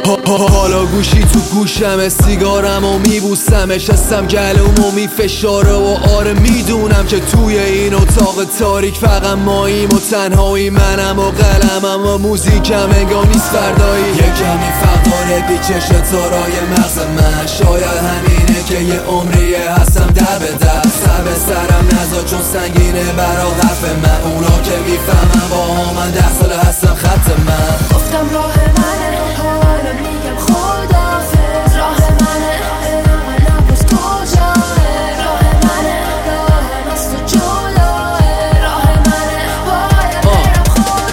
حالا گوشی تو گوشم، سیگارم و میبوسمش، هستم گلوم و میفشاره و آره میدونم که توی این اتاق تاریک فقط ماییم و تنهایی، منم و قلمم و موزیکم انگار نیست فردایی. یه کمی فقاره پیچش تارای مغز من، شاید همینه که یه عمریه هستم در به در، سر به سرم نزا چون سنگینه برا حرف من، اونا که میفهمن با من 10 سال هستم خط من. گفتم راه منه، حالا میگم خداحافظ، راه منه، نپرس کجاه، راه منه، راه از تو جلوه، راه منه، باید برم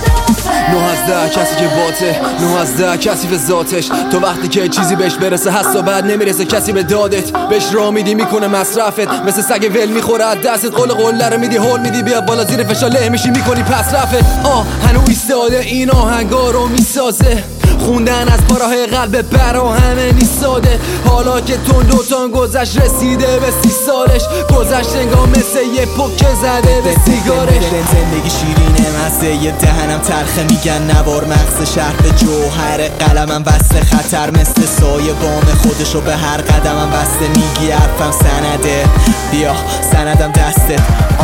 خداحافظ. 9 از 10 کسی که باته، 9 از 10 کسی به ذاتش، تو وقتی که چیزی بهش برسه هست و بعد نمیرسه کسی به دادت، بهش راه میدی میکنه مصرفت، مثل سگ ول میخوره از دستت، قله رو میدی هول میدی بیا بالا زیر فشار له میشی میکنی پس رفت. هنو ایستاده این آهنگا رو میسازه، خوندن از پاراهای قلب برا همه نیست ساده، حالا که تون گذشت رسیده به 30 سالش، گذشت انگار مثل یه پک زده به سیگارش. زندگی شیرینه مزه یه دهنم ترخه، میگن نوار مغز شهر به جوهر قلمم وصل خطر، مثل سایه بام خودشو به هر قدمم بسته، میگی حرفم سنده بیا سندم دستت.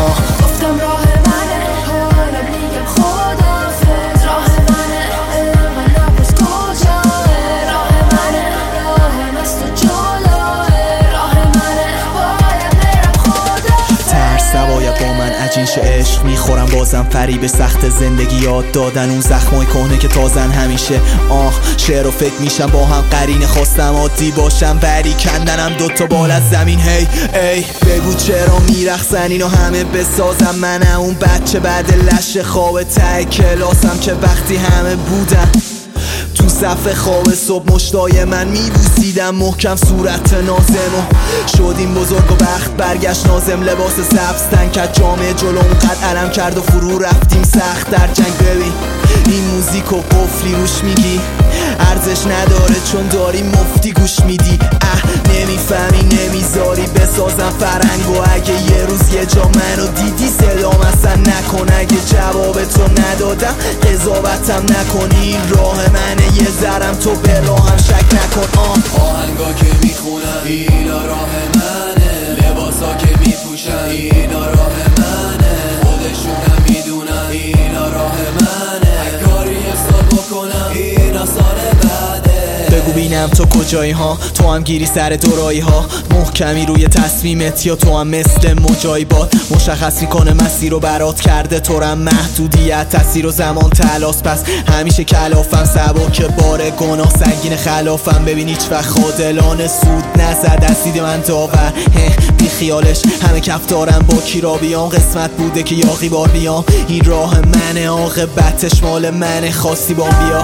گفتم راه منه، حالا میگم خداحافظ، راه منه، نپرس کجاه، راه منه، راه از تو جلوه، راه منه، باید برم خداحافظ. ترس سوایت با من عجین شه، عشق میخورم بازم فریب سخت زندگی، یاد دادن اون زخمای کهنه که تازن همیشه. شعر و فکر میشم با هم قرینه، خواستم عادی باشم ولی کندنم 2 تا بال از زمین. هی ای بگو چرا میرخصن اینو همه بسازم، منم اون بچه بعد لش خواب ته کلاسم که وقتی همه بودن تو صف خواب صبح مشتای من میبوسیدم محکم صورت نازمو، شدیم بزرگ و بخت برگشت نازم، لباس سبز تن کرد جامعه جلوم قد علم کرد و فرو رفتیم سخت در جنگ. ببین این موزیک و قفلی روش میگی ارزش نداره چون داری مفتی گوش میدی، نمیفهمی نمیذاری بسازم فرنگ، و اگه یه روز یه جا منو دیدی صدام اصلا نکن، اگه جواب تو ندادم قضاوتم نکنی، راه منه یه ذرم تو به راهم شک نکن. آهنگا که میخونم اینا راه منه، لباسا که میپوشم اینا راه منه، خودشونم میدونم اینا راه منه، کاری سال بکنم اینا سال بعده. بگو بینم تو کجایی ها، تو هم گیری سر دورایی ها، محکمی روی تصمیمت یا تو هم مثل مجایبات، مشخص میکنه مسیر رو برات کرده تورم محدودیت، تاثیر و زمان تلاس، پس همیشه کلافم سبک بار گناه سنگین خلافم، ببین هیچ وقت خادلانه سود نزد از دید من داور، بی خیالش همه کف دارم با کی را بیام، قسمت بوده که یاقی بار بیام، این راه منه عاقبتش مال منه، خواستی با بیا.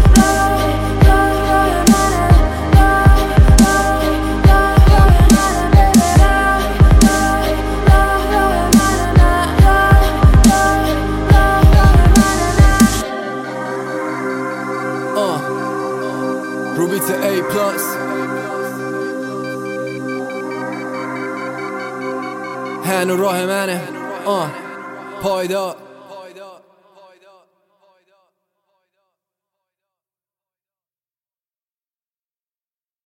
روبیت A+. هنو راه منه پایدار.